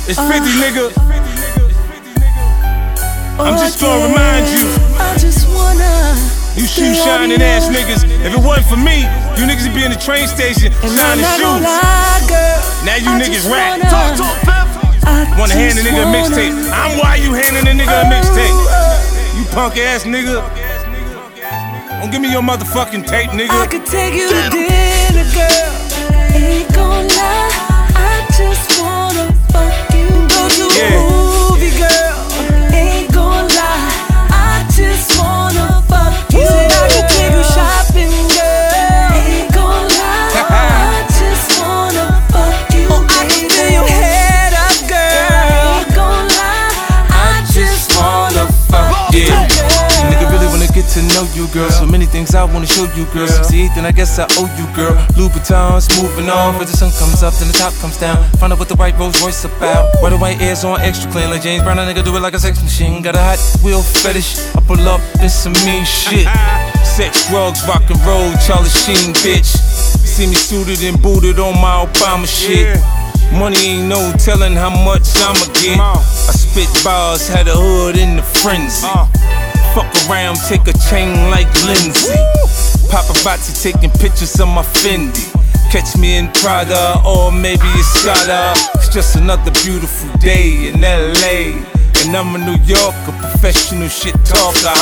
It's 50, nigga. I'm just gonna remind you. I just wanna. You shoe shining ass niggas. If it wasn't for me, you niggas would be in the train station shining shoes. Now you niggas rap. Wanna hand a nigga a mixtape. I'm why you handing a nigga a mixtape. You punk ass nigga. Don't give me your motherfucking tape, nigga. I could take you to dinner, girl. Ain't gon' lie, I just wanna fuck you. Go to a movie, girl. Ain't gon' lie, I just wanna fuck you. Said I could take you shopping, girl. Ain't gon' lie, I just wanna fuck you. Oh, I can fill your head up, girl. Ain't gon' lie, I just wanna fuck you. Nigga really wanna get to know you, girl. So many things I wanna show you, girl. 68, then I guess I owe you, girl. Louboutins, moving on. As the sun comes up, then the top comes down. Find out what the white Rolls Royce about. Why the white air's on extra clean like James Brown. A nigga do it like a sex machine. Got a hot wheel fetish. I pull up, this some mean shit. Sex, drugs, rock and roll, Charlie Sheen, bitch. See me suited and booted on my Obama shit. Money ain't no telling how much I'ma get. I spit bars, had a hood in the frenzy. Fuck around, take a chain like Lindsay. Paparazzi taking pictures of my Fendi. Catch me in Prada or maybe Escada. It's just another beautiful day in LA. And I'm a New Yorker, professional shit talker,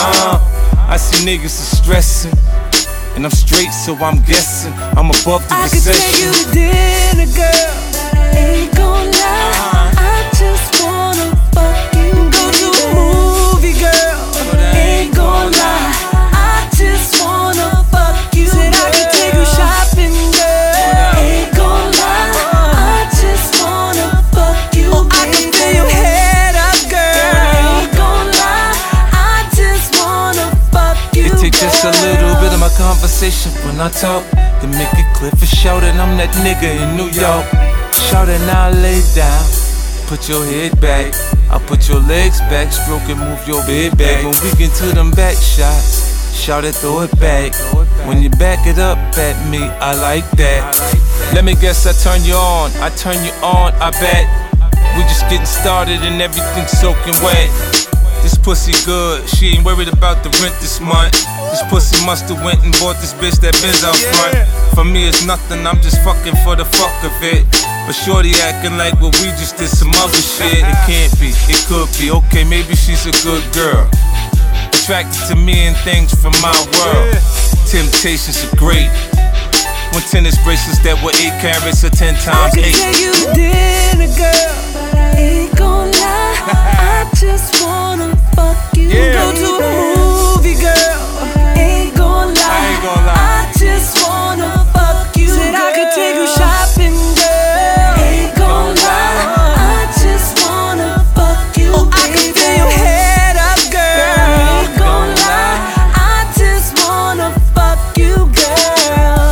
I see niggas are stressing. And I'm straight, so I'm guessing I'm above the recession. I could take you to dinner, girl. Ain't gon' lie, I just wanna fuck you. Go to a movie, girl. Ain't gon' lie, I just wanna fuck you. Said I could take you shopping, girl. Ain't gon' lie, I just wanna fuck you. Oh, I can fill your head up, girl. Ain't gon' lie, I just wanna fuck you. It takes just a little bit of my conversation when I talk to make it clear for sure that I'm that nigga in New York. Shout it now, lay down. Put your head back. I'll put your legs back. Stroke and move your bed back. When we get to them back shots, shout it, throw it back. When you back it up at me, I like that. Let me guess, I turn you on. I turn you on, I bet. We just getting started and everything's soaking wet. This pussy good, she ain't worried about the rent this month. This pussy musta went and bought this bitch that Benz out front. For me it's nothing, I'm just fucking for the fuck of it. But shorty acting like well we just did some other shit. It can't be, it could be, okay maybe she's a good girl. Attracted to me and things from my world. Temptations are great. When tennis bracelets that were 8 carats or 10 times 8. I could take you to dinner, girl. Ain't gon' lie, I just wanna fuck you. Go to a movie, girl. Ain't gon' lie, I just wanna fuck you. Said I could take you shopping, girl. Ain't gon' lie, I just wanna fuck you. Oh, I could fill your head up, girl. Ain't gon' lie, I just wanna fuck you, girl.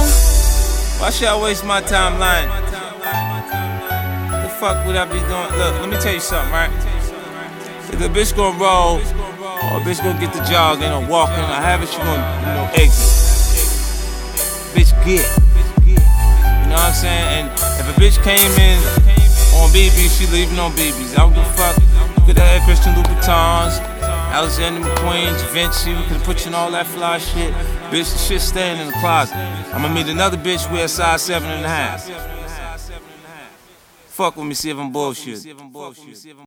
Why should I waste my time lying? The fuck would I be doing? Look, let me tell you something, right? If the bitch gon' roll, or a bitch gon' get the jogging or walking, or however she gon' exit. Bitch get. You know what I'm saying? And if a bitch came in on BB, she leaving on BBs. I don't give a fuck. Could have had Christian Louboutins, Alexander McQueen, Givenchy, we could've put you in all that fly shit. Bitch, the shit staying in the closet. I'ma meet another bitch with a size 7.5. Fuck with me, see if I'm bullshit.